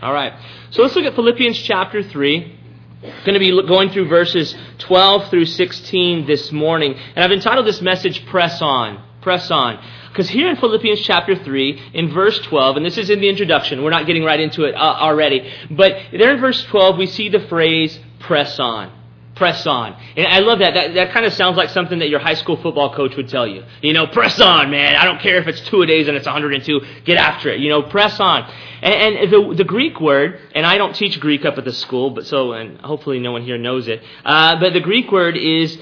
All right. So let's look at Philippians chapter 3. I'm going to be going through verses 12 through 16 this morning. And I've entitled this message, Press On. Press On. Because here in Philippians chapter 3, in verse 12, and this is in the introduction, we're not getting right into it already, but there in verse 12 we see the phrase, press on. Press on. And I love that. That kind of sounds like something that your high school football coach would tell you. You know, press on, man. I don't care if it's 2-a-days and it's 102. Get after it. You know, press on. And the Greek word, and I don't teach Greek up at the school, and hopefully no one here knows it, but the Greek word is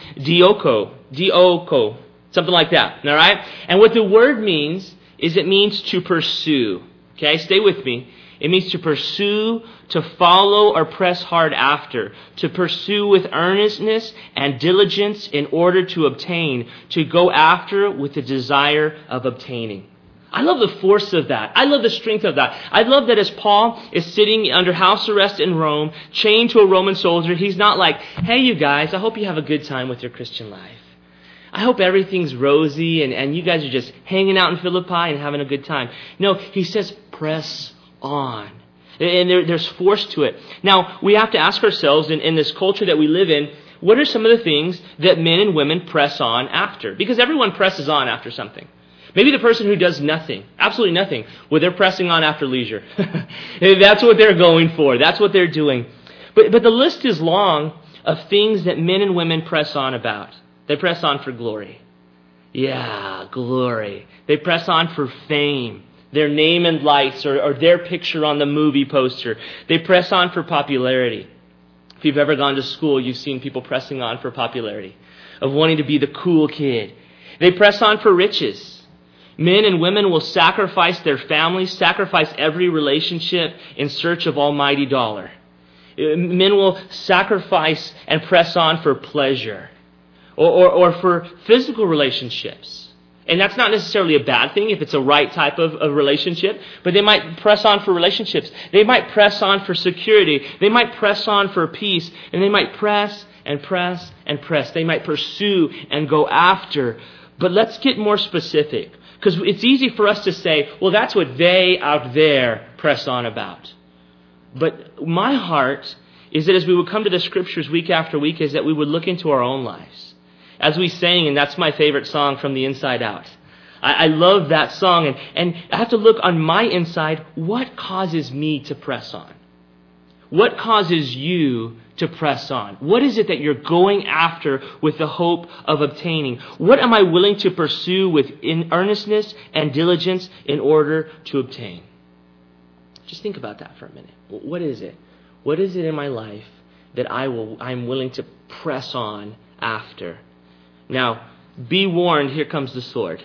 dioko, something like that. All right? And what the word means is it means to pursue. Okay? Stay with me. It means to pursue, to follow or press hard after, to pursue with earnestness and diligence in order to obtain, to go after with the desire of obtaining. I love the force of that. I love the strength of that. I love that as Paul is sitting under house arrest in Rome, chained to a Roman soldier, he's not like, hey, you guys, I hope you have a good time with your Christian life. I hope everything's rosy and you guys are just hanging out in Philippi and having a good time. No, he says, press on. And there's force to it. Now, we have to ask ourselves in this culture that we live in, what are some of the things that men and women press on after? Because everyone presses on after something. Maybe the person who does nothing, absolutely nothing, well, they're pressing on after leisure. That's what they're going for. That's what they're doing. But the list is long of things that men and women press on about. They press on for glory. Yeah, glory. They press on for fame. Their name and lights or their picture on the movie poster. They press on for popularity. If you've ever gone to school, you've seen people pressing on for popularity, of wanting to be the cool kid. They press on for riches. Men and women will sacrifice their families, sacrifice every relationship in search of almighty dollar. Men will sacrifice and press on for pleasure or for physical relationships. And that's not necessarily a bad thing if it's a right type of relationship, but they might press on for relationships. They might press on for security. They might press on for peace. And they might press and press and press. They might pursue and go after. But let's get more specific, because it's easy for us to say, well, that's what they out there press on about. But my heart is that as we would come to the Scriptures week after week, is that we would look into our own lives. As we sang, and that's my favorite song, From the Inside Out. I love that song, and I have to look on my inside, what causes me to press on? What causes you to press on? What is it that you're going after with the hope of obtaining? What am I willing to pursue with earnestness and diligence in order to obtain? Just think about that for a minute. What is it? What is it in my life that I'm willing to press on after? Now, be warned, here comes the sword.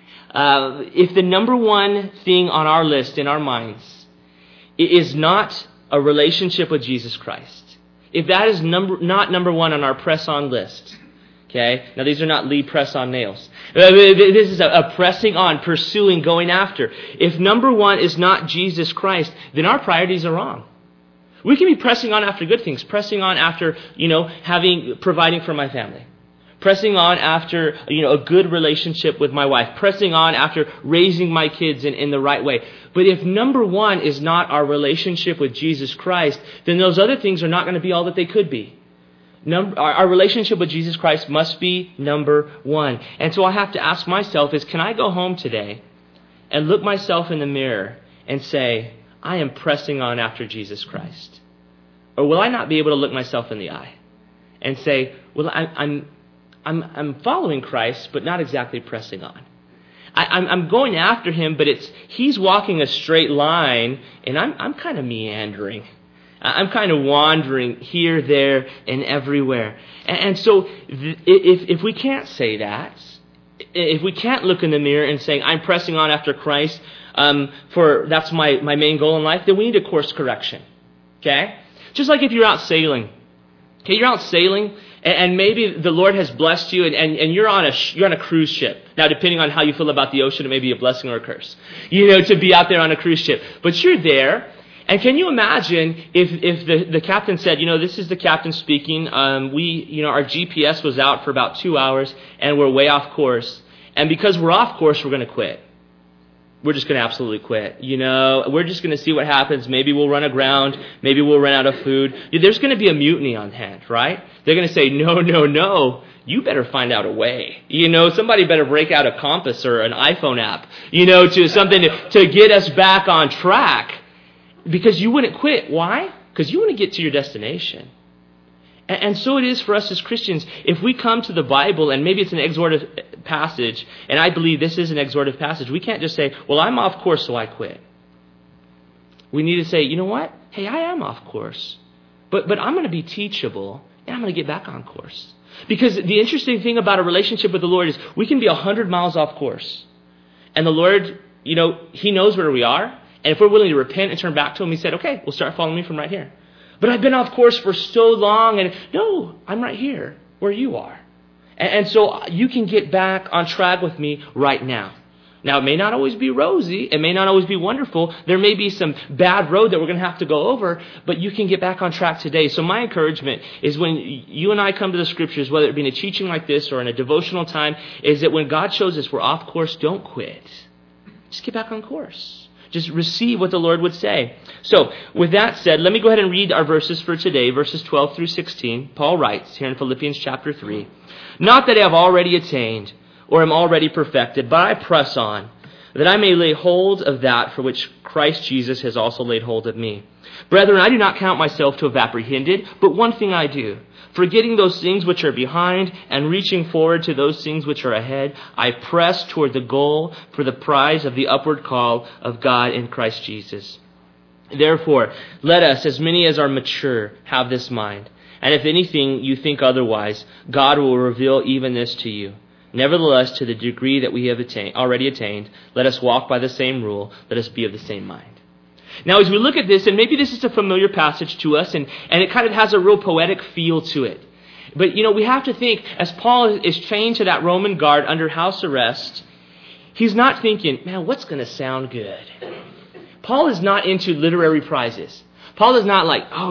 If the number one thing on our list in our minds is not a relationship with Jesus Christ, if that is not number one on our press-on list, okay? Now, these are not lead press-on nails. This is a pressing on, pursuing, going after. If number one is not Jesus Christ, then our priorities are wrong. We can be pressing on after good things, pressing on after, providing for my family. Pressing on after, a good relationship with my wife. Pressing on after raising my kids in the right way. But if number one is not our relationship with Jesus Christ, then those other things are not going to be all that they could be. Our relationship with Jesus Christ must be number one. And so I have to ask myself is, can I go home today and look myself in the mirror and say, I am pressing on after Jesus Christ? Or will I not be able to look myself in the eye and say, well, I'm following Christ, but not exactly pressing on. I'm going after Him, but He's walking a straight line, and I'm kind of meandering. I'm kind of wandering here, there, and everywhere. And so if we can't say that, if we can't look in the mirror and say, I'm pressing on after Christ, for that's my main goal in life, then we need a course correction. Okay? Just like if you're out sailing. Okay, you're out sailing, and maybe the Lord has blessed you, and you're on a cruise ship. Now, depending on how you feel about the ocean, it may be a blessing or a curse, to be out there on a cruise ship. But you're there, and can you imagine if the captain said, this is the captain speaking, our GPS was out for about 2 hours, and we're way off course, and because we're off course, we're going to quit. we're just going to absolutely quit. We're just going to see what happens. Maybe we'll run aground. Maybe we'll run out of food. There's going to be a mutiny on hand, right? They're going to say, no. You better find out a way. Somebody better break out a compass or an iPhone app, to something to get us back on track. Because you wouldn't quit. Why? Because you want to get to your destination. And so it is for us as Christians. If we come to the Bible, and maybe it's an exhortative passage, and I believe this is an exhortative passage, we can't just say, well, I'm off course, so I quit. We need to say, you know what? Hey, I am off course. But I'm going to be teachable, and I'm going to get back on course. Because the interesting thing about a relationship with the Lord is we can be 100 miles off course. And the Lord, He knows where we are. And if we're willing to repent and turn back to Him, He said, okay, we'll start following me from right here. But I've been off course for so long, and no, I'm right here where you are. And so you can get back on track with me right now. Now, it may not always be rosy. It may not always be wonderful. There may be some bad road that we're going to have to go over, but you can get back on track today. So my encouragement is when you and I come to the Scriptures, whether it be in a teaching like this or in a devotional time, is that when God shows us we're off course, don't quit. Just get back on course. Just receive what the Lord would say. So, with that said, let me go ahead and read our verses for today, verses 12 through 16. Paul writes here in Philippians chapter 3, "Not that I have already attained or am already perfected, but I press on, that I may lay hold of that for which Christ Jesus has also laid hold of me. Brethren, I do not count myself to have apprehended, but one thing I do, forgetting those things which are behind and reaching forward to those things which are ahead, I press toward the goal for the prize of the upward call of God in Christ Jesus. Therefore, let us, as many as are mature, have this mind. And if anything you think otherwise, God will reveal even this to you. Nevertheless, to the degree that we have already attained, let us walk by the same rule, let us be of the same mind." Now, as we look at this, and maybe this is a familiar passage to us, and it kind of has a real poetic feel to it. But, we have to think, as Paul is chained to that Roman guard under house arrest, he's not thinking, man, what's going to sound good? Paul is not into literary prizes. Paul is not like, oh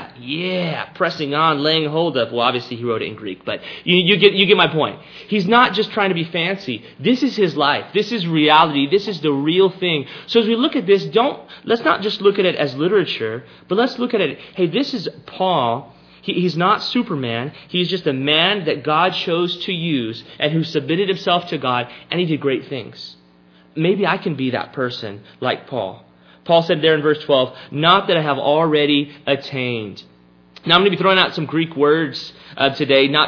yeah, pressing on, laying hold of. Well, obviously he wrote it in Greek, but you get my point. He's not just trying to be fancy. This is his life. This is reality. This is the real thing. So as we look at this, let's not just look at it as literature, but let's look at it. Hey, this is Paul. He's not Superman. He's just a man that God chose to use and who submitted himself to God, and he did great things. Maybe I can be that person like Paul. Paul said there in verse 12, "Not that I have already attained." Now I'm going to be throwing out some Greek words today, not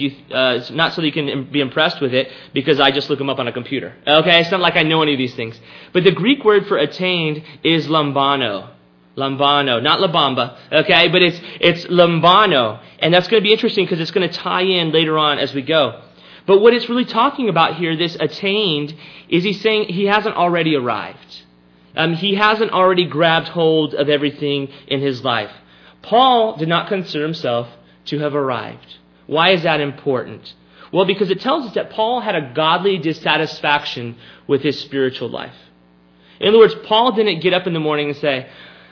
so that you can be impressed with it, because I just look them up on a computer. Okay, it's not like I know any of these things. But the Greek word for attained is lambano. Lambano, not la bamba, okay, but it's lambano. And that's going to be interesting because it's going to tie in later on as we go. But what it's really talking about here, this attained, is he's saying he hasn't already arrived. He hasn't already grabbed hold of everything in his life. Paul did not consider himself to have arrived. Why is that important? Well, because it tells us that Paul had a godly dissatisfaction with his spiritual life. In other words, Paul didn't get up in the morning and say,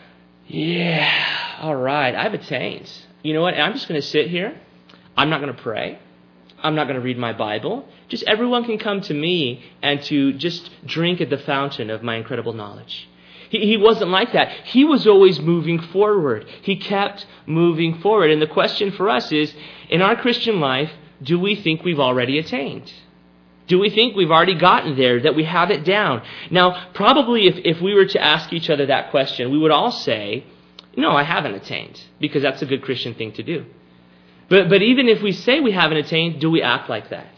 yeah, all right, I've attained. You know what? I'm just going to sit here. I'm not going to pray. I'm not going to read my Bible. Just everyone can come to me and to just drink at the fountain of my incredible knowledge. He wasn't like that. He was always moving forward. He kept moving forward. And the question for us is, in our Christian life, do we think we've already attained? Do we think we've already gotten there, that we have it down? Now, probably if we were to ask each other that question, we would all say, no, I haven't attained, because that's a good Christian thing to do. But even if we say we haven't attained, do we act like that?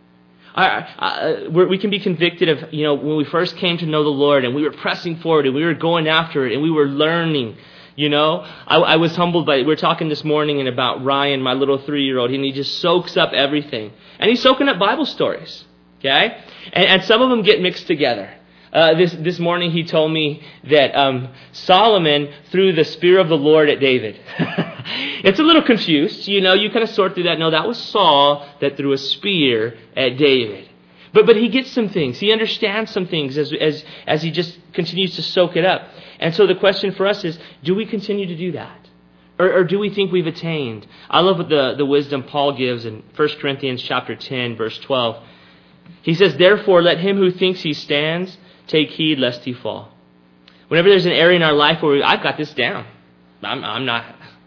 We can be convicted of, when we first came to know the Lord and we were pressing forward and we were going after it and we were learning, I was humbled by it. We were talking this morning about Ryan, my little 3-year-old, and he just soaks up everything. And he's soaking up Bible stories, okay? And some of them get mixed together. This morning he told me that Solomon threw the spear of the Lord at David. It's a little confused, you kind of sort through that. No, that was Saul that threw a spear at David. But he gets some things. He understands some things as he just continues to soak it up. And so the question for us is, do we continue to do that? Or do we think we've attained? I love what the wisdom Paul gives in 1 Corinthians chapter 10, verse 12. He says, "Therefore let him who thinks he stands take heed lest he fall. Whenever there's an area in our life where I've got this down, I'm not.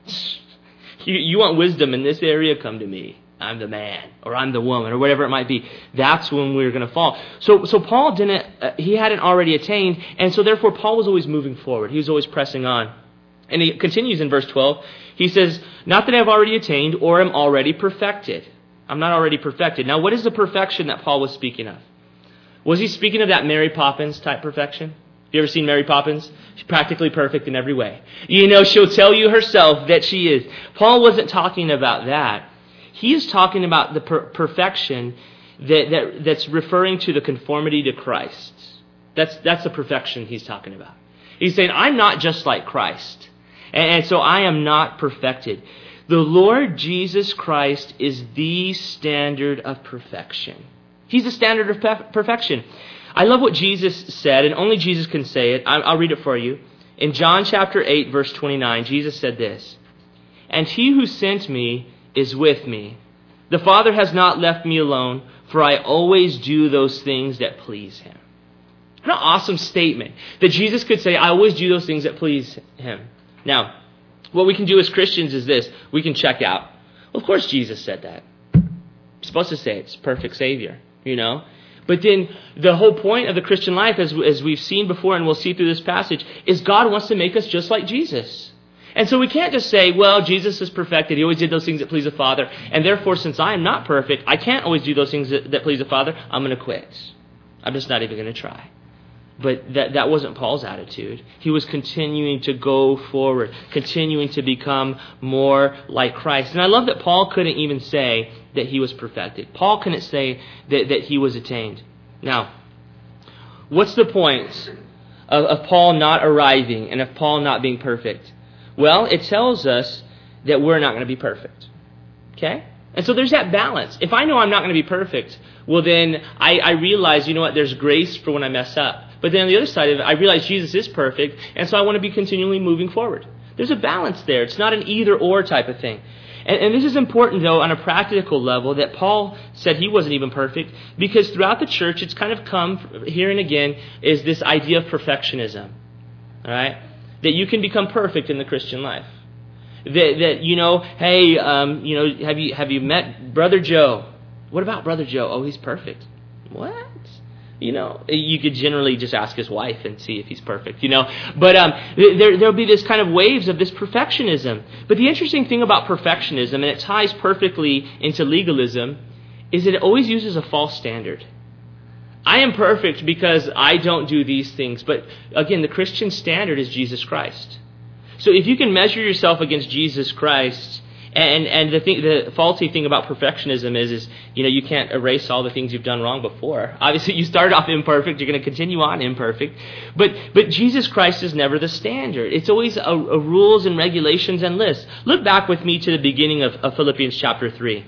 You want wisdom in this area? Come to me. I'm the man, or I'm the woman, or whatever it might be. That's when we're going to fall. So Paul he hadn't already attained, and so therefore Paul was always moving forward. He was always pressing on. And he continues in verse 12. He says, not that I have already attained or am already perfected. I'm not already perfected. Now, what is the perfection that Paul was speaking of? Was he speaking of that Mary Poppins type perfection? Have you ever seen Mary Poppins? She's practically perfect in every way. She'll tell you herself that she is. Paul wasn't talking about that. He is talking about the perfection that's referring to the conformity to Christ. That's the perfection he's talking about. He's saying, I'm not just like Christ. And so I am not perfected. The Lord Jesus Christ is the standard of perfection. He's the standard of perfection. I love what Jesus said, and only Jesus can say it. I'll read it for you. In John chapter 8, verse 29, Jesus said this, and he who sent me is with me. The Father has not left me alone, for I always do those things that please him. What an awesome statement that Jesus could say, I always do those things that please him. Now, what we can do as Christians is this. We can check out. Well, of course Jesus said that. You're supposed to say it's perfect Savior, But then the whole point of the Christian life, as we've seen before and we'll see through this passage, is God wants to make us just like Jesus. And so we can't just say, well, Jesus is perfected. He always did those things that please the Father. And therefore, since I am not perfect, I can't always do those things that please the Father. I'm going to quit. I'm just not even going to try. But that wasn't Paul's attitude. He was continuing to go forward, continuing to become more like Christ. And I love that Paul couldn't even say that he was perfected. Paul couldn't say that he was attained. Now, what's the point of Paul not arriving and of Paul not being perfect? Well, it tells us that we're not going to be perfect. Okay? And so there's that balance. If I know I'm not going to be perfect, well then I realize, there's grace for when I mess up. But then on the other side of it, I realize Jesus is perfect, and so I want to be continually moving forward. There's a balance there. It's not an either-or type of thing. And this is important, though, on a practical level, that Paul said he wasn't even perfect, because throughout the church, it's kind of come here and again, is this idea of perfectionism. All right? That you can become perfect in the Christian life. Hey, have you met Brother Joe? What about Brother Joe? Oh, he's perfect. What? You could generally just ask his wife and see if he's perfect, But there'll be this kind of waves of this perfectionism. But the interesting thing about perfectionism, and it ties perfectly into legalism, is that it always uses a false standard. I am perfect because I don't do these things. But again, the Christian standard is Jesus Christ. So if you can measure yourself against Jesus Christ, and the faulty thing about perfectionism is you can't erase all the things you've done wrong before. Obviously, you started off imperfect. You're going to continue on imperfect. But Jesus Christ is never the standard. It's always a rules and regulations and lists. Look back with me to the beginning of Philippians chapter 3.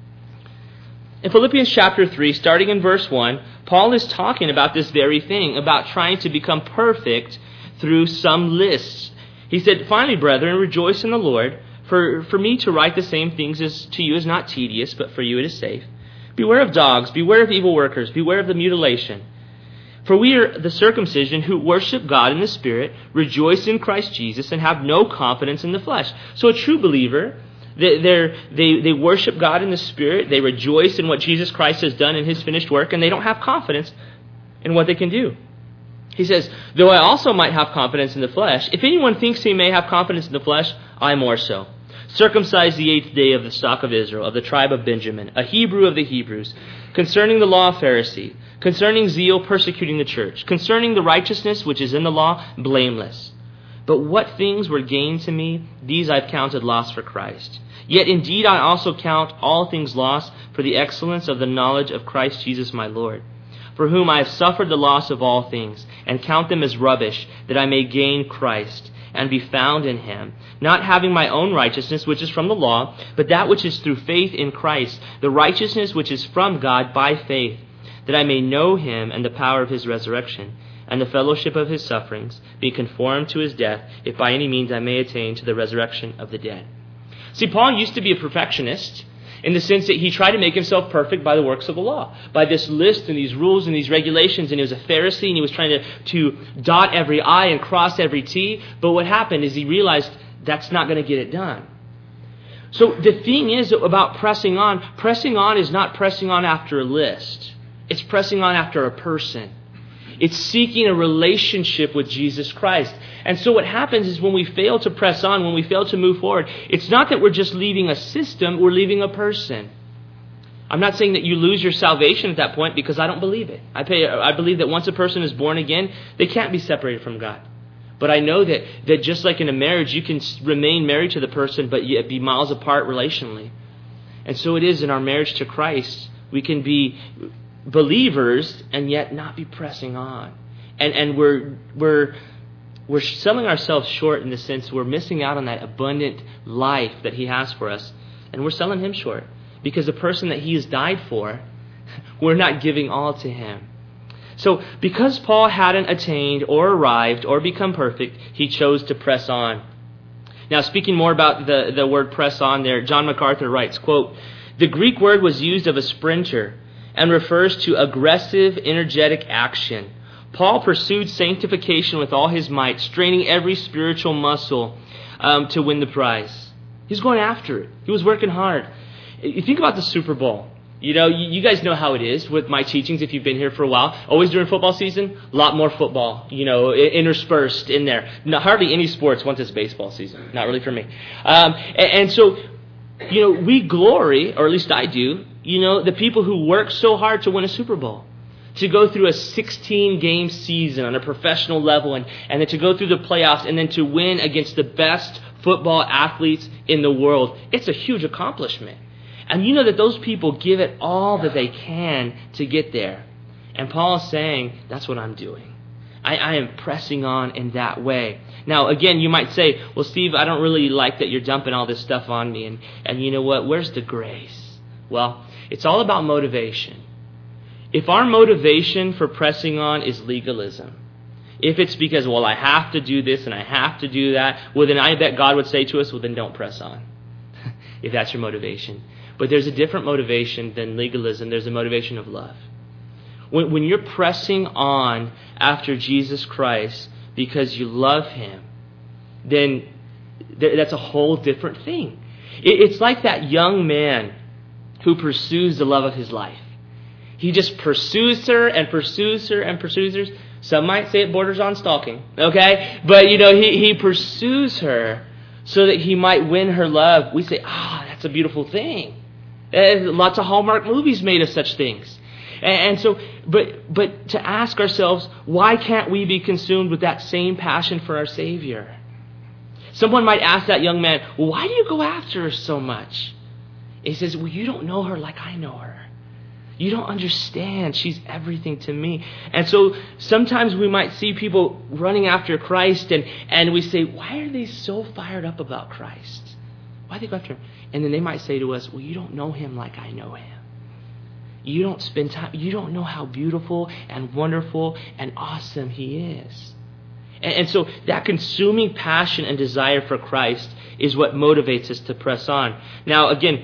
In Philippians chapter 3, starting in verse 1, Paul is talking about this very thing, about trying to become perfect through some lists. He said, finally, brethren, rejoice in the Lord. For me to write the same things to you is not tedious, but for you it is safe. Beware of dogs, beware of evil workers, beware of the mutilation. For we are the circumcision who worship God in the Spirit, rejoice in Christ Jesus, and have no confidence in the flesh. So a true believer, they worship God in the Spirit, they rejoice in what Jesus Christ has done in His finished work, and they don't have confidence in what they can do. He says, though I also might have confidence in the flesh, if anyone thinks he may have confidence in the flesh, I more so. Circumcised the 8th day of the stock of Israel, of the tribe of Benjamin, a Hebrew of the Hebrews, concerning the law, a Pharisee, concerning zeal, persecuting the church, concerning the righteousness which is in the law, blameless. But what things were gained to me, these I've counted loss for Christ. Yet indeed I also count all things loss for the excellence of the knowledge of Christ Jesus my Lord, for whom I have suffered the loss of all things, and count them as rubbish, that I may gain Christ, and be found in Him, not having my own righteousness, which is from the law, but that which is through faith in Christ, the righteousness which is from God by faith, that I may know Him and the power of His resurrection, and the fellowship of His sufferings, be conformed to His death, if by any means I may attain to the resurrection of the dead. See, Paul used to be a perfectionist, in the sense that he tried to make himself perfect by the works of the law, by this list and these rules and these regulations. And he was a Pharisee, and he was trying to dot every I and cross every T. But what happened is he realized that's not going to get it done. So the thing is about pressing on is not pressing on after a list. It's pressing on after a person. It's seeking a relationship with Jesus Christ. And so what happens is when we fail to press on, when we fail to move forward, it's not that we're just leaving a system, we're leaving a person. I'm not saying that you lose your salvation at that point, because I don't believe it. I believe that once a person is born again, they can't be separated from God. But I know that just like in a marriage, you can remain married to the person, but yet be miles apart relationally. And so it is in our marriage to Christ. We can be believers and yet not be pressing on. And we're selling ourselves short in the sense we're missing out on that abundant life that He has for us. And we're selling Him short. Because the person that He has died for, we're not giving all to Him. So because Paul hadn't attained or arrived or become perfect, he chose to press on. Now, speaking more about the word press on there, John MacArthur writes, quote, "The Greek word was used of a sprinter and refers to aggressive, energetic action. Paul pursued sanctification with all his might, straining every spiritual muscle to win the prize." He's going after it. He was working hard. You think about the Super Bowl. You know, you guys know how it is with my teachings if you've been here for a while. Always during football season, a lot more football, interspersed in there. Hardly any sports once it's baseball season. Not really for me. And so, we glory, or at least I do, the people who work so hard to win a Super Bowl. To go through a 16-game season on a professional level and then to go through the playoffs and then to win against the best football athletes in the world. It's a huge accomplishment. And you know that those people give it all that they can to get there. And Paul is saying, that's what I'm doing. I am pressing on in that way. Now, again, you might say, well, Steve, I don't really like that you're dumping all this stuff on me. And you know what? Where's the grace? Well, it's all about motivation. If our motivation for pressing on is legalism, if it's because, well, I have to do this and I have to do that, well, then I bet God would say to us, well, then don't press on. If that's your motivation. But there's a different motivation than legalism. There's a motivation of love. When you're pressing on after Jesus Christ because you love Him, then that's a whole different thing. It's like that young man who pursues the love of his life. He just pursues her and pursues her and pursues her. Some might say it borders on stalking, okay? But, he pursues her so that he might win her love. We say, that's a beautiful thing. Lots of Hallmark movies made of such things. And so, but to ask ourselves, why can't we be consumed with that same passion for our Savior? Someone might ask that young man, well, why do you go after her so much? He says, well, you don't know her like I know her. You don't understand. She's everything to me. And so sometimes we might see people running after Christ and we say, why are they so fired up about Christ? Why do they go after Him? And then they might say to us, well, you don't know Him like I know Him. You don't spend time. You don't know how beautiful and wonderful and awesome He is. And so that consuming passion and desire for Christ is what motivates us to press on. Now, again,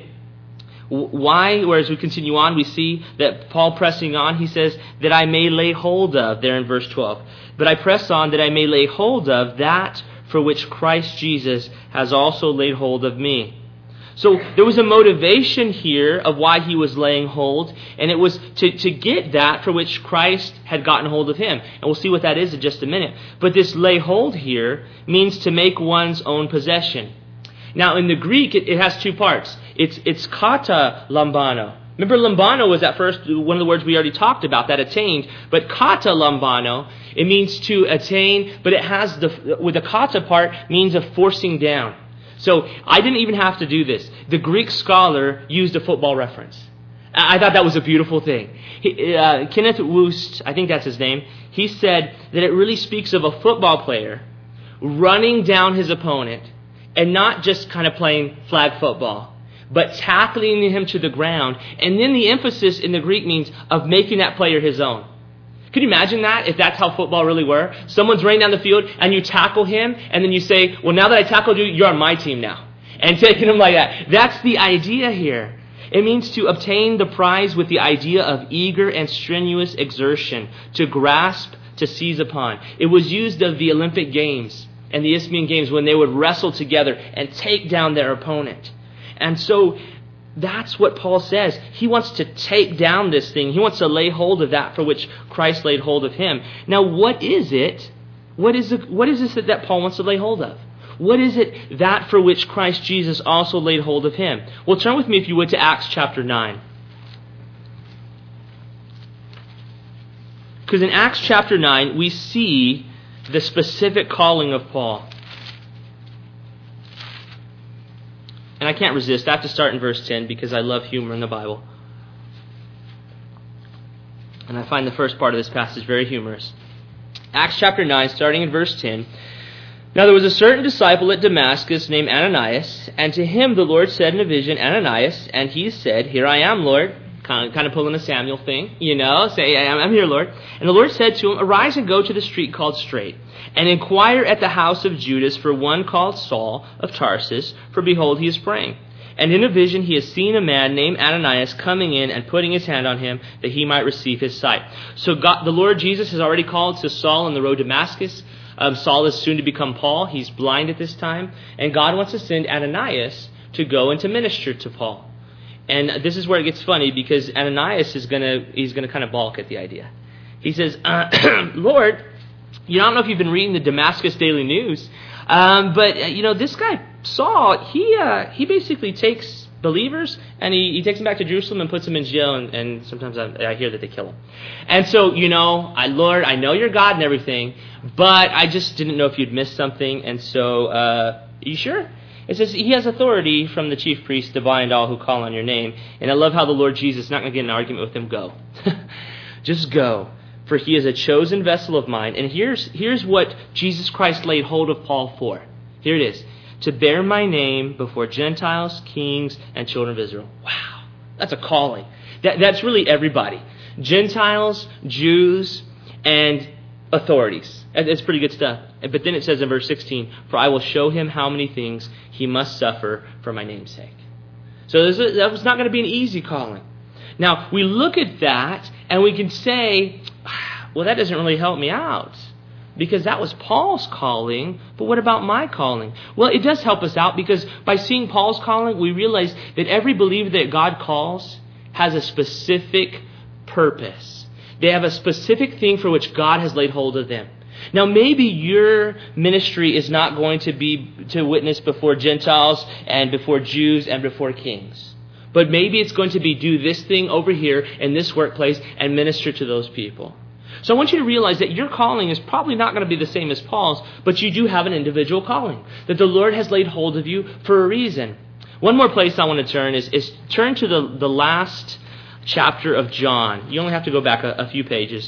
why? Whereas we continue on, we see that Paul pressing on, he says, that I may lay hold of, there in verse 12. But I press on that I may lay hold of that for which Christ Jesus has also laid hold of me. So there was a motivation here of why he was laying hold, and it was to get that for which Christ had gotten hold of him. And we'll see what that is in just a minute. But this lay hold here means to make one's own possession. Now in the Greek, it has two parts. It's kata lambano. Remember, lambano was at first one of the words we already talked about, that attained. But kata lambano, it means to attain, but it has with the kata part means of forcing down. So I didn't even have to do this. The Greek scholar used a football reference. I thought that was a beautiful thing. Kenneth Woost, I think that's his name, he said that it really speaks of a football player running down his opponent and not just kind of playing flag football, but tackling him to the ground. And then the emphasis in the Greek means of making that player his own. Could you imagine that, if that's how football really were? Someone's running down the field, and you tackle him, and then you say, well, now that I tackled you, you're on my team now. And taking him like that. That's the idea here. It means to obtain the prize with the idea of eager and strenuous exertion, to grasp, to seize upon. It was used of the Olympic Games and the Isthmian Games when they would wrestle together and take down their opponent. And so that's what Paul says. He wants to take down this thing. He wants to lay hold of that for which Christ laid hold of him. Now, what is it? What is this that Paul wants to lay hold of? What is it that for which Christ Jesus also laid hold of him? Well, turn with me, if you would, to Acts chapter 9. Because in Acts chapter 9, we see the specific calling of Paul. And I can't resist. I have to start in verse 10 because I love humor in the Bible. And I find the first part of this passage very humorous. Acts chapter 9, starting in verse 10. Now there was a certain disciple at Damascus named Ananias, and to him the Lord said in a vision, Ananias, and he said, Here I am, Lord. Kind of pulling a Samuel thing, say, I'm here, Lord. And the Lord said to him, Arise and go to the street called Straight, and inquire at the house of Judas for one called Saul of Tarsus, for behold, he is praying. And in a vision he has seen a man named Ananias coming in and putting his hand on him that he might receive his sight. So the Lord Jesus has already called to Saul on the road to Damascus. Saul is soon to become Paul. He's blind at this time. And God wants to send Ananias to go and to minister to Paul. And this is where it gets funny, because Ananias is gonna kind of balk at the idea. He says, Lord, I don't know if you've been reading the Damascus Daily News, but this guy Saul, he basically takes believers and he takes them back to Jerusalem and puts them in jail, and sometimes I hear that they kill them. And so, Lord, I know you're God and everything, but I just didn't know if you'd missed something. And so, are you sure? It says he has authority from the chief priest to bind all who call on your name. And I love how the Lord Jesus is not going to get in an argument with him. Go. Just go. For he is a chosen vessel of mine. And here's what Jesus Christ laid hold of Paul for. Here it is. To bear my name before Gentiles, kings, and children of Israel. Wow. That's a calling. That's really everybody. Gentiles, Jews, and authorities. It's pretty good stuff. But then it says in verse 16, For I will show him how many things he must suffer for my name's sake. So that was not going to be an easy calling. Now, we look at that and we can say, well, that doesn't really help me out, because that was Paul's calling, but what about my calling? Well, it does help us out, because by seeing Paul's calling, we realize that every believer that God calls has a specific purpose. They have a specific thing for which God has laid hold of them. Now, maybe your ministry is not going to be to witness before Gentiles and before Jews and before kings. But maybe it's going to be do this thing over here in this workplace and minister to those people. So I want you to realize that your calling is probably not going to be the same as Paul's, but you do have an individual calling, that the Lord has laid hold of you for a reason. One more place I want to turn is turn to the last chapter of John. You only have to go back a few pages.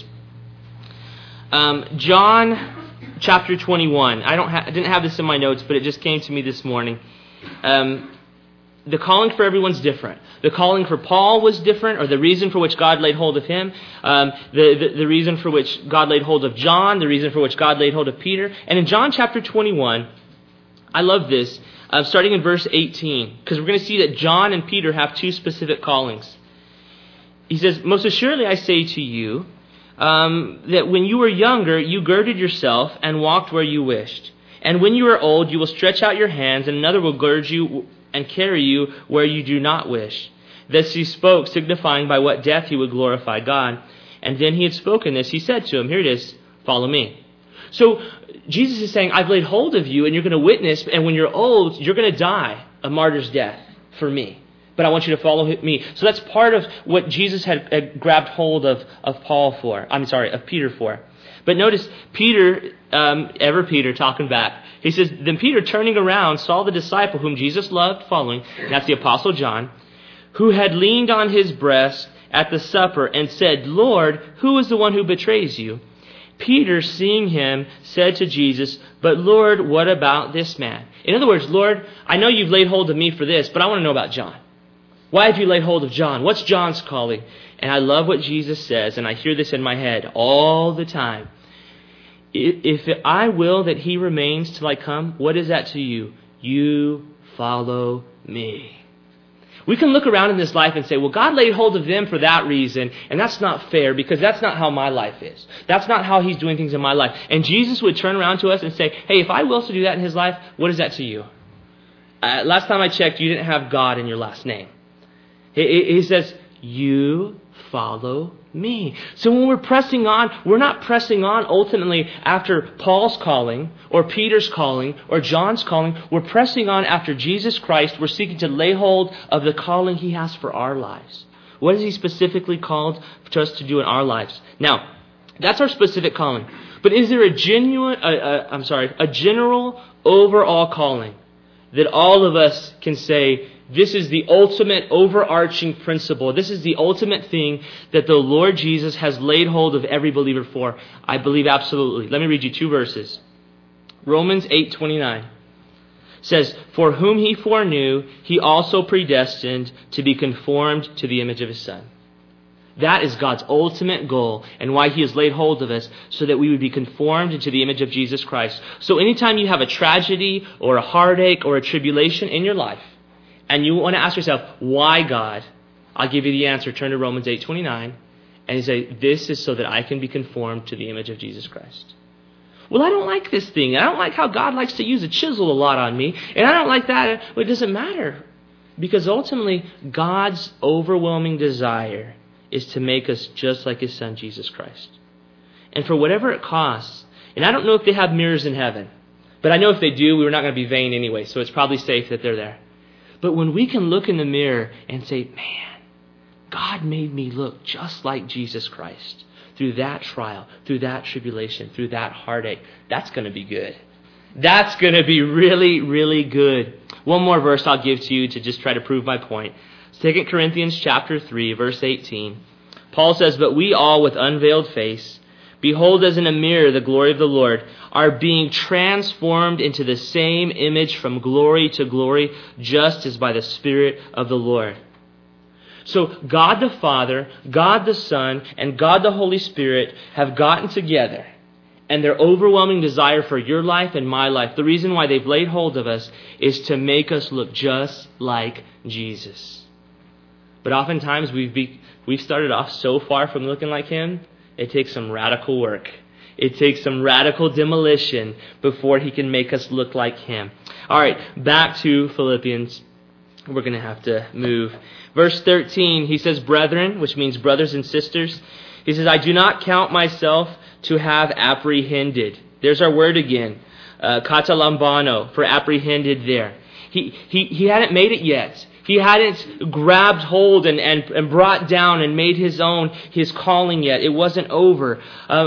John chapter 21. I didn't have this in my notes, but it just came to me this morning. The calling for everyone's different. The calling for Paul was different, or the reason for which God laid hold of him. The reason for which God laid hold of John. The reason for which God laid hold of Peter. And in John chapter 21, I love this, starting in verse 18, because we're going to see that John and Peter have two specific callings. He says, Most assuredly I say to you, that when you were younger, you girded yourself and walked where you wished. And when you are old, you will stretch out your hands, and another will gird you and carry you where you do not wish. Thus he spoke, signifying by what death he would glorify God. And then he had spoken this, he said to him, here it is, follow me. So Jesus is saying, I've laid hold of you, and you're going to witness, and when you're old, you're going to die a martyr's death for me. But I want you to follow me. So that's part of what Jesus had grabbed hold of Peter for. But notice, Peter, Peter talking back. He says, Then Peter, turning around, saw the disciple whom Jesus loved following, and that's the Apostle John, who had leaned on his breast at the supper and said, Lord, who is the one who betrays you? Peter, seeing him, said to Jesus, But Lord, what about this man? In other words, Lord, I know you've laid hold of me for this, but I want to know about John. Why have you laid hold of John? What's John's calling? And I love what Jesus says, and I hear this in my head all the time. If I will that he remains till I come, what is that to you? You follow me. We can look around in this life and say, well, God laid hold of them for that reason, and that's not fair because that's not how my life is. That's not how he's doing things in my life. And Jesus would turn around to us and say, hey, if I will to do that in his life, what is that to you? Last time I checked, you didn't have God in your last name. He says, you follow me. So when we're pressing on, we're not pressing on ultimately after Paul's calling or Peter's calling or John's calling. We're pressing on after Jesus Christ. We're seeking to lay hold of the calling he has for our lives. What is he specifically called to us to do in our lives? Now, that's our specific calling. But is there a general overall calling that all of us can say, this is the ultimate overarching principle. This is the ultimate thing that the Lord Jesus has laid hold of every believer for? I believe absolutely. Let me read you 2 verses. Romans 8:29 says, for whom he foreknew, he also predestined to be conformed to the image of his Son. That is God's ultimate goal and why he has laid hold of us, so that we would be conformed into the image of Jesus Christ. So anytime you have a tragedy or a heartache or a tribulation in your life, and you want to ask yourself, why God? I'll give you the answer. Turn to Romans 8:29 and you say, this is so that I can be conformed to the image of Jesus Christ. Well, I don't like this thing. I don't like how God likes to use a chisel a lot on me. And I don't like that. Well, it doesn't matter. Because ultimately, God's overwhelming desire is to make us just like his Son, Jesus Christ. And for whatever it costs, and I don't know if they have mirrors in heaven, but I know if they do, we're not going to be vain anyway, so it's probably safe that they're there. But when we can look in the mirror and say, man, God made me look just like Jesus Christ through that trial, through that tribulation, through that heartache, that's going to be good. That's going to be really, really good. One more verse I'll give to you to just try to prove my point. 2 Corinthians chapter 3, verse 18. Paul says, but we all with unveiled face, behold as in a mirror the glory of the Lord, are being transformed into the same image from glory to glory, just as by the Spirit of the Lord. So God the Father, God the Son, and God the Holy Spirit have gotten together, and their overwhelming desire for your life and my life, the reason why they've laid hold of us, is to make us look just like Jesus. But oftentimes we've started off so far from looking like him, it takes some radical work. It takes some radical demolition before he can make us look like him. All right, back to Philippians. We're going to have to move. Verse 13, he says, brethren, which means brothers and sisters. He says, I do not count myself to have apprehended. There's our word again. Katalambano, for apprehended there. He hadn't made it yet. He hadn't grabbed hold and brought down and made his own his calling yet. It wasn't over.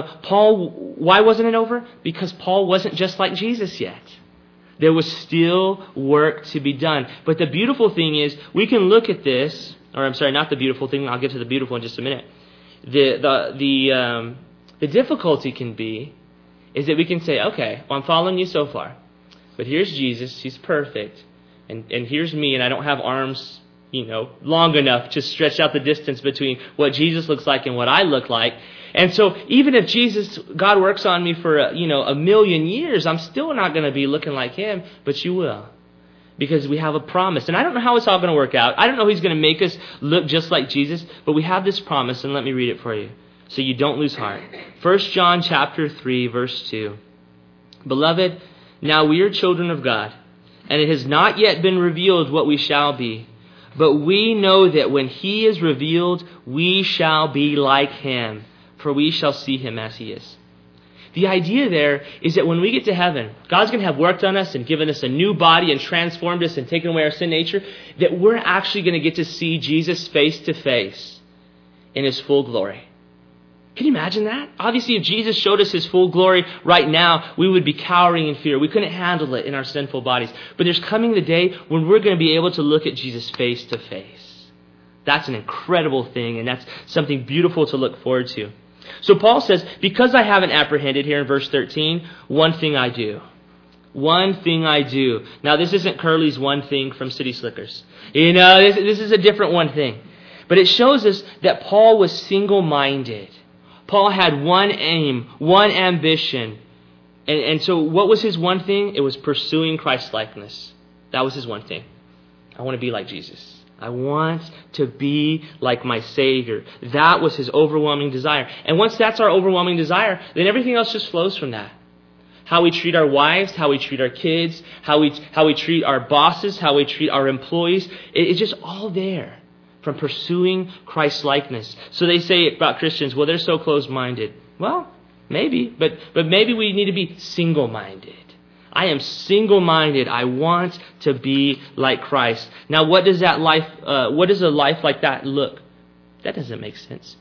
Paul, why wasn't it over? Because Paul wasn't just like Jesus yet. There was still work to be done. But the beautiful thing is, we can look at this, or I'm sorry, not the beautiful thing. I'll get to the beautiful in just a minute. The difficulty can be is that we can say, okay, well, I'm following you so far, but here's Jesus. He's perfect. And here's me, and I don't have arms, long enough to stretch out the distance between what Jesus looks like and what I look like. And so even if God works on me for, a million years, I'm still not going to be looking like him, but you will. Because we have a promise. And I don't know how it's all going to work out. I don't know who's going to make us look just like Jesus, but we have this promise, and let me read it for you so you don't lose heart. 1 John chapter 3, verse 2. Beloved, now we are children of God, and it has not yet been revealed what we shall be. But we know that when he is revealed, we shall be like him, for we shall see him as he is. The idea there is that when we get to heaven, God's going to have worked on us and given us a new body and transformed us and taken away our sin nature, that we're actually going to get to see Jesus face to face in his full glory. Can you imagine that? Obviously, if Jesus showed us his full glory right now, we would be cowering in fear. We couldn't handle it in our sinful bodies. But there's coming the day when we're going to be able to look at Jesus face to face. That's an incredible thing, and that's something beautiful to look forward to. So Paul says, because I haven't apprehended here in verse 13, one thing I do. One thing I do. Now, this isn't Curly's one thing from City Slickers. This is a different one thing. But it shows us that Paul was single-minded. Paul had one aim, one ambition. And so what was his one thing? It was pursuing Christ-likeness. That was his one thing. I want to be like Jesus. I want to be like my Savior. That was his overwhelming desire. And once that's our overwhelming desire, then everything else just flows from that. How we treat our wives, how we treat our kids, how we treat our bosses, how we treat our employees. It's just all there from pursuing Christ-likeness. So they say about Christians, well, they're so closed-minded. Well, maybe, but maybe we need to be single-minded. I am single-minded. I want to be like Christ. Now, what does a life like that look? That doesn't make sense.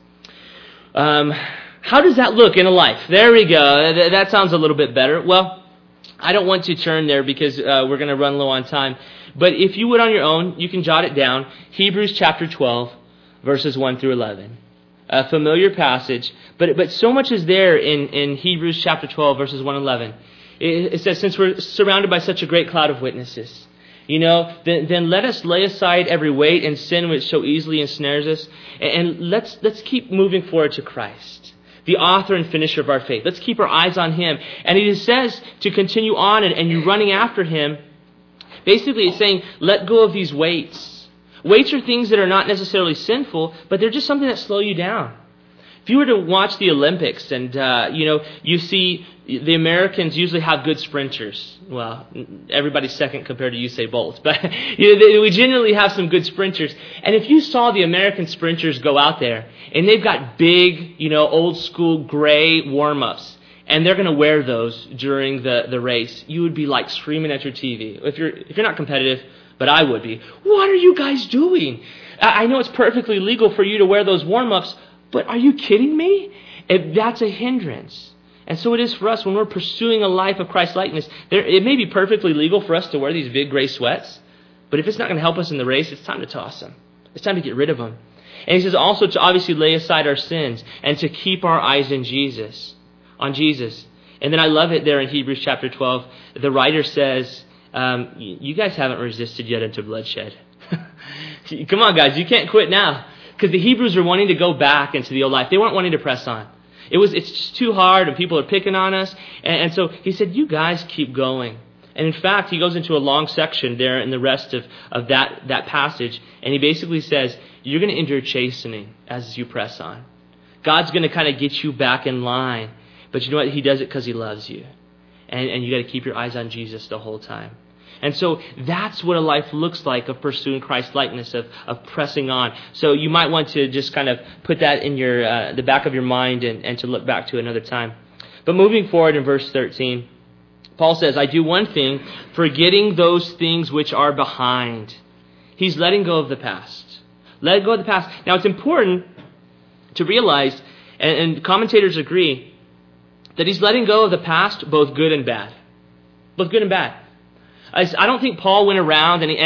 How does that look in a life? There we go. That sounds a little bit better. Well, I don't want to turn there because we're going to run low on time. But if you would on your own, you can jot it down. Hebrews chapter 12, verses 1 through 11. A familiar passage, but so much is there in Hebrews chapter 12, verses 1 and 11. It says, since we're surrounded by such a great cloud of witnesses, then let us lay aside every weight and sin which so easily ensnares us, and let's keep moving forward to Christ, the author and finisher of our faith. Let's keep our eyes on him. And it says to continue on, and you're running after him. Basically, it's saying, let go of these weights. Weights are things that are not necessarily sinful, but they're just something that slow you down. If you were to watch the Olympics and, you see the Americans usually have good sprinters. Well, everybody's second compared to Usain Bolt. But we generally have some good sprinters. And if you saw the American sprinters go out there and they've got big, old school gray warm-ups, and they're going to wear those during the race, you would be like screaming at your TV. If you're not competitive, but I would be. What are you guys doing? I know it's perfectly legal for you to wear those warm-ups, but are you kidding me? That's a hindrance. And so it is for us when we're pursuing a life of Christ-likeness. It may be perfectly legal for us to wear these big gray sweats, but if it's not going to help us in the race, it's time to toss them. It's time to get rid of them. And he says also to obviously lay aside our sins and to keep our eyes on Jesus. And then I love it there in Hebrews chapter 12. The writer says, you guys haven't resisted yet unto bloodshed. Come on, guys, you can't quit now. Because the Hebrews were wanting to go back into the old life. They weren't wanting to press on. It's just too hard and people are picking on us. And so he said, you guys keep going. And in fact, he goes into a long section there in the rest of that passage. And he basically says, you're going to endure chastening as you press on. God's going to kind of get you back in line. But you know what? He does it because he loves you. And you got to keep your eyes on Jesus the whole time. And so that's what a life looks like of pursuing Christ-likeness, of pressing on. So you might want to just kind of put that in your the back of your mind and to look back to another time. But moving forward in verse 13, Paul says, I do one thing, forgetting those things which are behind. He's letting go of the past. Let go of the past. Now it's important to realize, and commentators agree, that he's letting go of the past, both good and bad. Both good and bad. I don't think Paul went around and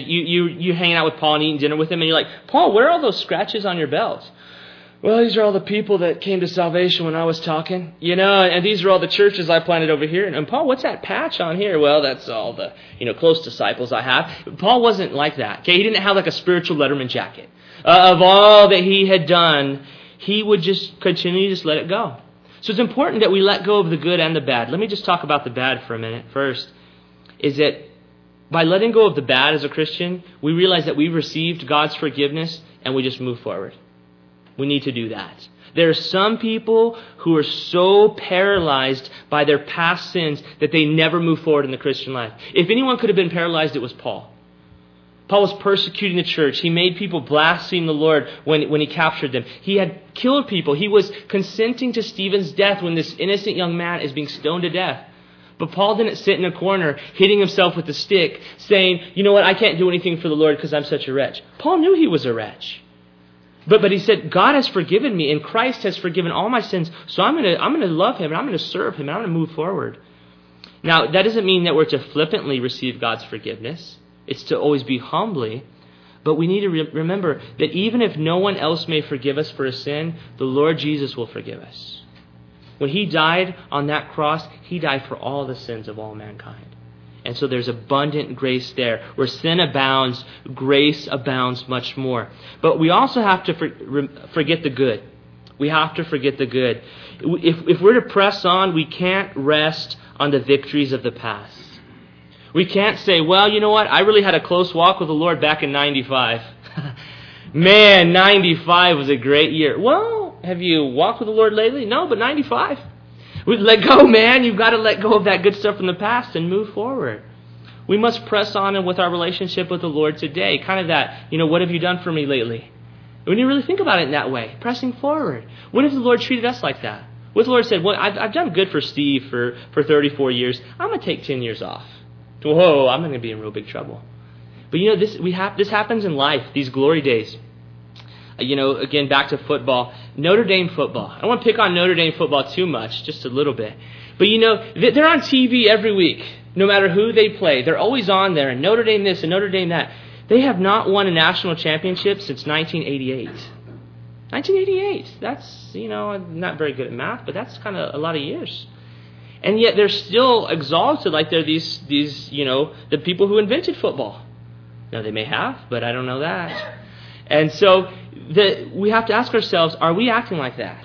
you hanging out with Paul and eating dinner with him and you're like, Paul, where are all those scratches on your belt? Well, these are all the people that came to salvation when I was talking, and these are all the churches I planted over here. And Paul, what's that patch on here? Well, that's all the, close disciples I have. Paul wasn't like that. Okay, he didn't have like a spiritual Letterman jacket. Of all that he had done, he would just continue to just let it go. So it's important that we let go of the good and the bad. Let me just talk about the bad for a minute first. Is that by letting go of the bad as a Christian, we realize that we've received God's forgiveness and we just move forward. We need to do that. There are some people who are so paralyzed by their past sins that they never move forward in the Christian life. If anyone could have been paralyzed, it was Paul. Paul was persecuting the church. He made people blaspheme the Lord when he captured them. He had killed people. He was consenting to Stephen's death when this innocent young man is being stoned to death. But Paul didn't sit in a corner hitting himself with a stick saying, you know what, I can't do anything for the Lord because I'm such a wretch. Paul knew he was a wretch. But he said, God has forgiven me and Christ has forgiven all my sins, so I'm going to love him and I'm going to serve him and I'm going to move forward. Now, that doesn't mean that we're to flippantly receive God's forgiveness. It's to always be humbly. But we need to remember that even if no one else may forgive us for a sin, the Lord Jesus will forgive us. When he died on that cross, he died for all the sins of all mankind. And so there's abundant grace there. Where sin abounds, grace abounds much more. But we also have to forget the good. We have to forget the good. If we're to press on, we can't rest on the victories of the past. We can't say, well, you know what? I really had a close walk with the Lord back in 95. Man, 95 was a great year. Well, have you walked with the Lord lately? No, but 95. Let go, man. You've got to let go of that good stuff from the past and move forward. We must press on with our relationship with the Lord today. Kind of that, what have you done for me lately? When you really think about it in that way, pressing forward. When has the Lord treated us like that? What if the Lord said, well, I've done good for Steve for 34 years. I'm going to take 10 years off. Whoa, I'm going to be in real big trouble. But this happens in life, these glory days. Again, back to football. Notre Dame football. I don't want to pick on Notre Dame football too much, just a little bit. But they're on TV every week, no matter who they play. They're always on there, and Notre Dame this and Notre Dame that. They have not won a national championship since 1988. 1988. That's, I'm not very good at math, but that's kind of a lot of years. And yet they're still exalted like they're these the people who invented football. Now, they may have, but I don't know that. And so we have to ask ourselves, are we acting like that?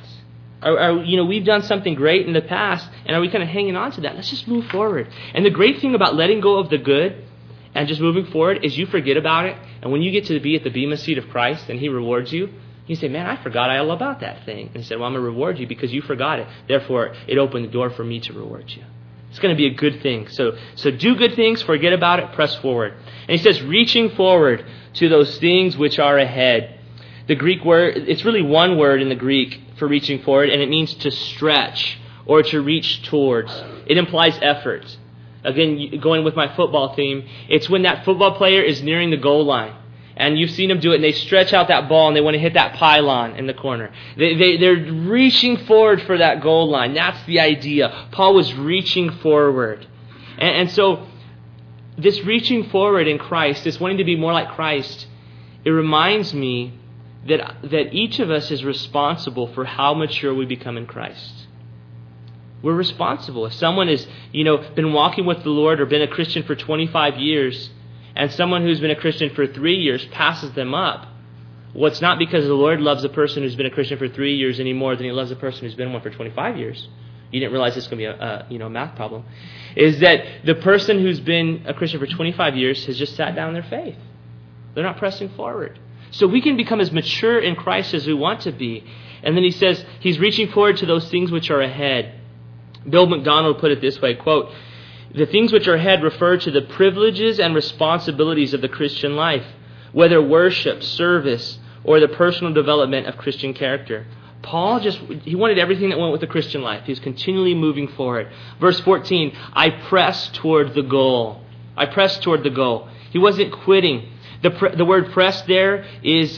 We've done something great in the past, and are we kind of hanging on to that? Let's just move forward. And the great thing about letting go of the good and just moving forward is you forget about it, and when you get to be at the bema seat of Christ and He rewards you, you say, man, I forgot all about that thing. And He said, well, I'm going to reward you because you forgot it. Therefore, it opened the door for me to reward you. It's going to be a good thing. So do good things, forget about it, press forward. And He says, reaching forward to those things which are ahead. The Greek word, it's really one word in the Greek for reaching forward, and it means to stretch or to reach towards. It implies effort. Again, going with my football theme, it's when that football player is nearing the goal line. And you've seen them do it, and they stretch out that ball, and they want to hit that pylon in the corner. They're reaching forward for that goal line. That's the idea. Paul was reaching forward. And so this reaching forward in Christ, this wanting to be more like Christ, it reminds me that each of us is responsible for how mature we become in Christ. We're responsible. If someone has, been walking with the Lord or been a Christian for 25 years, and someone who's been a Christian for 3 years passes them up, well, it's not because the Lord loves a person who's been a Christian for 3 years any more than He loves a person who's been one for 25 years. You didn't realize this is going to be a math problem. Is that the person who's been a Christian for 25 years has just sat down in their faith. They're not pressing forward. So we can become as mature in Christ as we want to be. And then he says he's reaching forward to those things which are ahead. Bill McDonald put it this way, quote, the things which are ahead refer to the privileges and responsibilities of the Christian life, whether worship, service, or the personal development of Christian character. Paul he wanted everything that went with the Christian life. He was continually moving forward. Verse 14, I press toward the goal. I press toward the goal. He wasn't quitting. The word press there is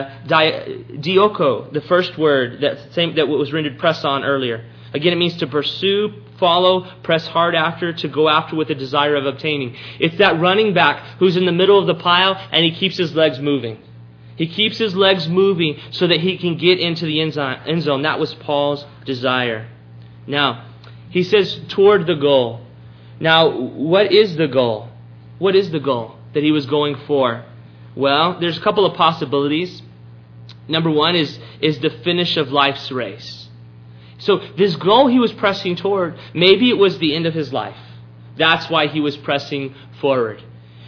dioko, the first word that was rendered press on earlier. Again, it means to pursue, follow, press hard after, to go after with the desire of obtaining. It's that running back who's in the middle of the pile and he keeps his legs moving. He keeps his legs moving so that he can get into the end zone. That was Paul's desire. Now, he says toward the goal. Now, what is the goal? What is the goal that he was going for? Well, there's a couple of possibilities. Number one is the finish of life's race. So this goal he was pressing toward, maybe it was the end of his life. That's why he was pressing forward.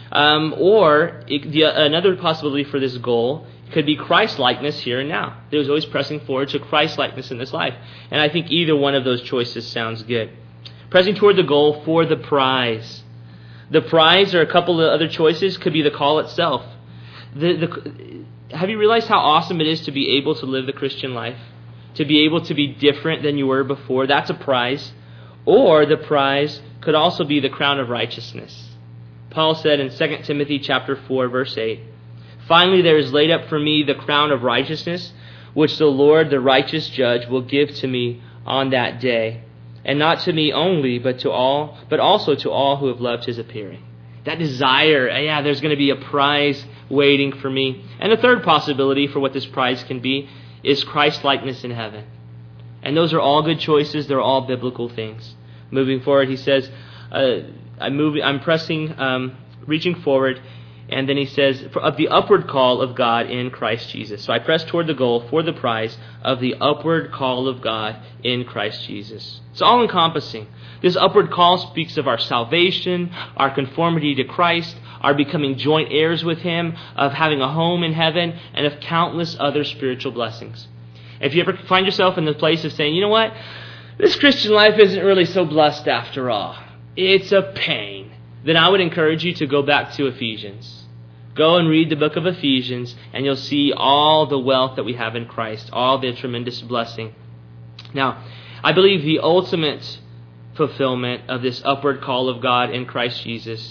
Another possibility for this goal could be Christ-likeness here and now. He was always pressing forward to Christ-likeness in this life. And I think either one of those choices sounds good. Pressing toward the goal for the prize. The prize, or a couple of other choices, could be the call itself. Have you realized how awesome it is to be able to live the Christian life? To be able to be different than you were before? That's a prize. Or the prize could also be the crown of righteousness. Paul said in 2 Timothy chapter 4, verse 8, finally there is laid up for me the crown of righteousness, which the Lord, the righteous judge, will give to me on that day. And not to me only, but also to all who have loved His appearing. That desire, there's going to be a prize waiting for me. And the third possibility for what this prize can be is Christ-likeness in heaven. And those are all good choices. They're all biblical things. Moving forward, he says, I'm pressing, reaching forward. And then he says, of the upward call of God in Christ Jesus. So I press toward the goal for the prize of the upward call of God in Christ Jesus. It's all encompassing. This upward call speaks of our salvation, our conformity to Christ, our becoming joint heirs with Him, of having a home in heaven, and of countless other spiritual blessings. If you ever find yourself in the place of saying, you know what, this Christian life isn't really so blessed after all, it's a pain, then I would encourage you to go back to Ephesians. Go and read the book of Ephesians, and you'll see all the wealth that we have in Christ, all the tremendous blessing. Now, I believe the ultimate fulfillment of this upward call of God in Christ Jesus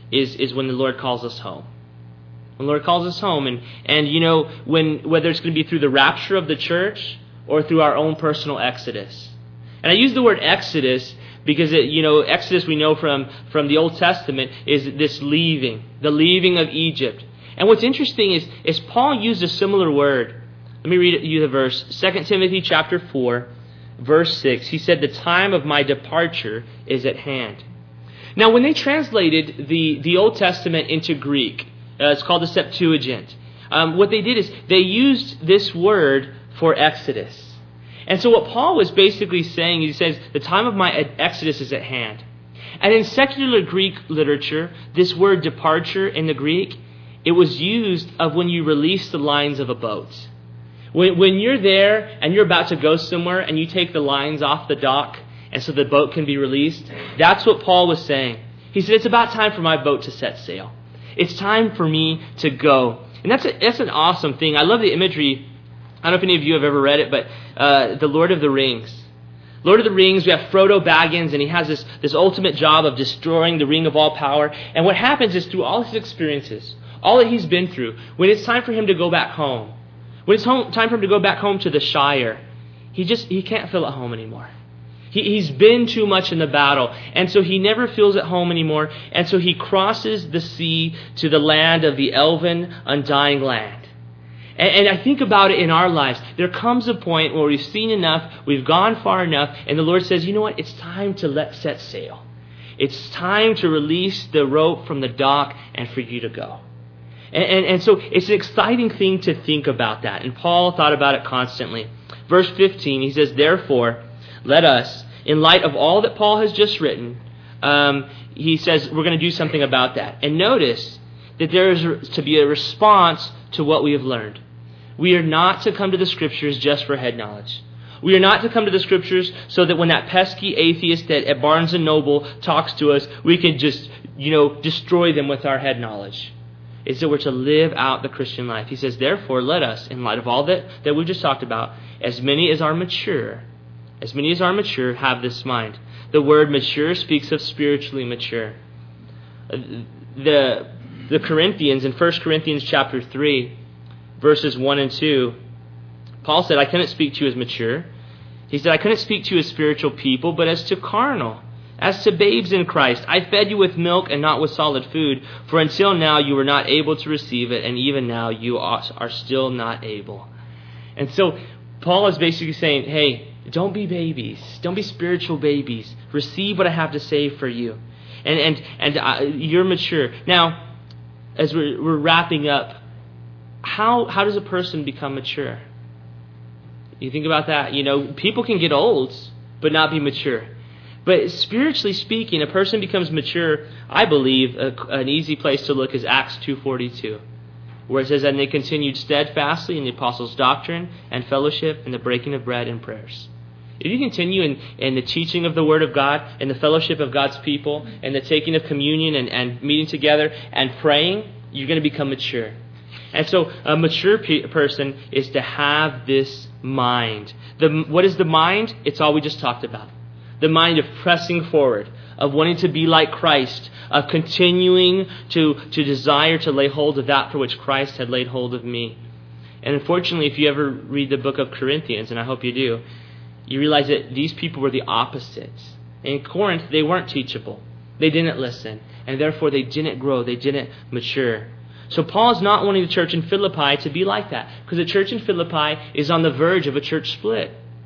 is when the Lord calls us home. When the Lord calls us home, and you know, whether it's going to be through the rapture of the church or through our own personal exodus. And I use the word exodus because Exodus we know from the Old Testament is this leaving, the leaving of Egypt. And what's interesting is Paul used a similar word. Let me read you the verse. 2 Timothy chapter 4, verse 6. He said, "The time of my departure is at hand." Now, when they translated the Old Testament into Greek, it's called the Septuagint. What they did is they used this word for Exodus. And so what Paul was basically saying, he says, the time of my exodus is at hand. And in secular Greek literature, this word departure in the Greek, it was used of when you release the lines of a boat. When you're there and you're about to go somewhere and you take the lines off the dock and so the boat can be released, that's what Paul was saying. He said, it's about time for my boat to set sail. It's time for me to go. And that's an awesome thing. I love the imagery. I don't know if any of you have ever read it, but The Lord of the Rings. Lord of the Rings, we have Frodo Baggins, and he has this ultimate job of destroying the Ring of All Power. And what happens is through all his experiences, all that he's been through, when it's time for him to go back home, when it's time for him to go back home to the Shire, he can't feel at home anymore. He's been too much in the battle, and so he never feels at home anymore, and so he crosses the sea to the land of the elven, undying land. And I think about it in our lives. There comes a point where we've seen enough, we've gone far enough, and the Lord says, you know what, it's time to set sail. It's time to release the rope from the dock and for you to go. And so it's an exciting thing to think about that. And Paul thought about it constantly. Verse 15, he says, therefore, let us, in light of all that Paul has just written, he says we're going to do something about that. And notice that there is to be a response to what we have learned. We are not to come to the Scriptures just for head knowledge. We are not to come to the Scriptures so that when that pesky atheist at Barnes & Noble talks to us, we can just, destroy them with our head knowledge. It's that we're to live out the Christian life. He says, therefore, let us, in light of all that we've just talked about, as many as are mature, have this mind. The word mature speaks of spiritually mature. The Corinthians, in 1 Corinthians chapter 3, verses 1 and 2, Paul said, I couldn't speak to you as mature. He said, I couldn't speak to you as spiritual people, but as to carnal, as to babes in Christ. I fed you with milk and not with solid food, for until now you were not able to receive it, and even now you are still not able. And so Paul is basically saying, hey, don't be babies. Don't be spiritual babies. Receive what I have to say for you. And you're mature. Now, as we're wrapping up, how does a person become mature? You think about that. People can get old, but not be mature. But spiritually speaking, a person becomes mature, I believe, an easy place to look is Acts 2:42, where it says, and they continued steadfastly in the apostles' doctrine and fellowship and the breaking of bread and prayers. If you continue in the teaching of the Word of God, in the fellowship of God's people, and the taking of communion and meeting together and praying, you're going to become mature. And so a mature person is to have this mind. What is the mind? It's all we just talked about. The mind of pressing forward, of wanting to be like Christ, of continuing to desire to lay hold of that for which Christ had laid hold of me. And unfortunately, if you ever read the book of Corinthians, and I hope you do, you realize that these people were the opposites. In Corinth, they weren't teachable. They didn't listen. And therefore, they didn't grow. They didn't mature. So Paul is not wanting the church in Philippi to be like that. Because the church in Philippi is on the verge of a church split.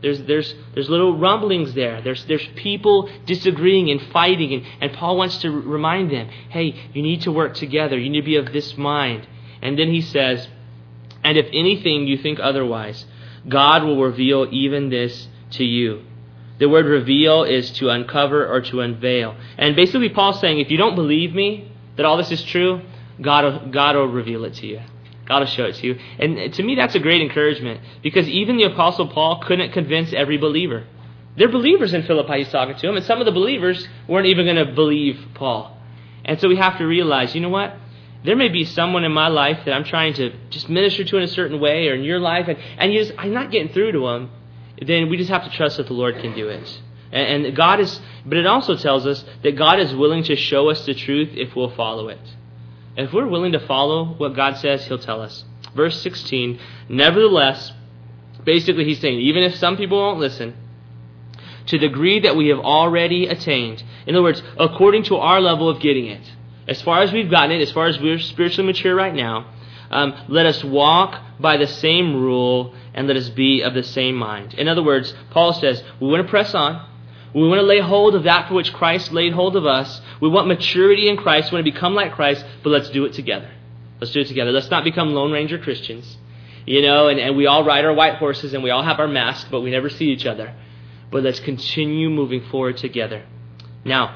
There's little rumblings there. There's people disagreeing and fighting, and Paul wants to remind them, hey, you need to work together. You need to be of this mind. And then he says, and if anything you think otherwise, God will reveal even this to you. The word reveal is to uncover or to unveil. And basically Paul's saying, if you don't believe me, that all this is true, God will reveal it to you. God will show it to you. And to me, that's a great encouragement, because even the Apostle Paul couldn't convince every believer. There are believers in Philippi he's talking to them, and some of the believers weren't even going to believe Paul. And so we have to realize, you know what? There may be someone in my life that I'm trying to just minister to in a certain way, or in your life, and I'm not getting through to them. Then we just have to trust that the Lord can do it. And God is, but it also tells us that God is willing to show us the truth if we'll follow it. And if we're willing to follow what God says, He'll tell us. Verse 16, nevertheless, basically he's saying, even if some people won't listen, to the degree that we have already attained, in other words, according to our level of getting it, as far as we've gotten it, as far as we're spiritually mature right now, let us walk by the same rule and let us be of the same mind. In other words, Paul says, we want to press on. We want to lay hold of that for which Christ laid hold of us. We want maturity in Christ. We want to become like Christ, but let's do it together. Let's do it together. Let's not become Lone Ranger Christians, and we all ride our white horses and we all have our masks, but we never see each other. But let's continue moving forward together. Now,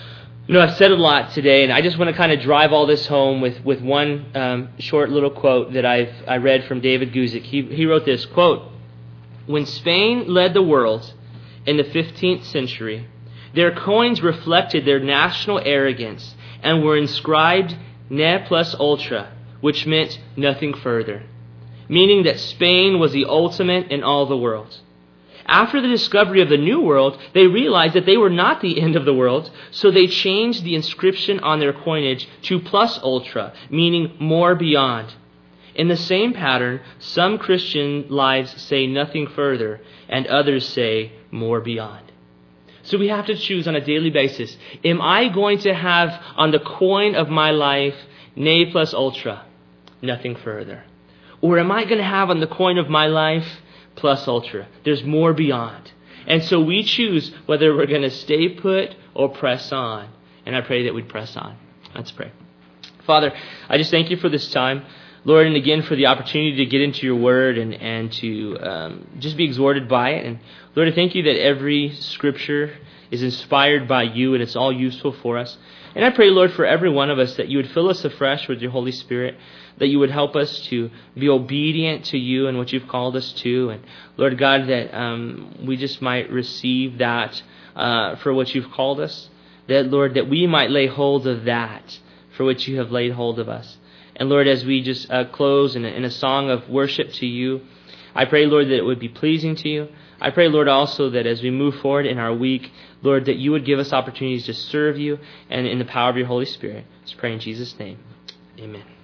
I've said a lot today, and I just want to kind of drive all this home with one short little quote that I read from David Guzik. He wrote this, quote, when Spain led the world in the 15th century, their coins reflected their national arrogance and were inscribed ne plus ultra, which meant nothing further, meaning that Spain was the ultimate in all the world. After the discovery of the New World, they realized that they were not the end of the world, so they changed the inscription on their coinage to plus ultra, meaning more beyond. In the same pattern, some Christian lives say nothing further, and others say more beyond. So we have to choose on a daily basis. Am I going to have on the coin of my life, ne plus ultra, nothing further? Or am I going to have on the coin of my life, plus ultra? There's more beyond. And so we choose whether we're going to stay put or press on. And I pray that we'd press on. Let's pray. Father, I just thank you for this time, Lord, and again for the opportunity to get into your word and to just be exhorted by it. And Lord, I thank you that every scripture is inspired by you and it's all useful for us. And I pray, Lord, for every one of us that you would fill us afresh with your Holy Spirit, that you would help us to be obedient to you and what you've called us to. And Lord God, that we just might receive that for what you've called us. That, Lord, that we might lay hold of that for which you have laid hold of us. And Lord, as we just close in a song of worship to you, I pray, Lord, that it would be pleasing to you. I pray, Lord, also that as we move forward in our week, Lord, that you would give us opportunities to serve you and in the power of your Holy Spirit. Let's pray in Jesus' name. Amen.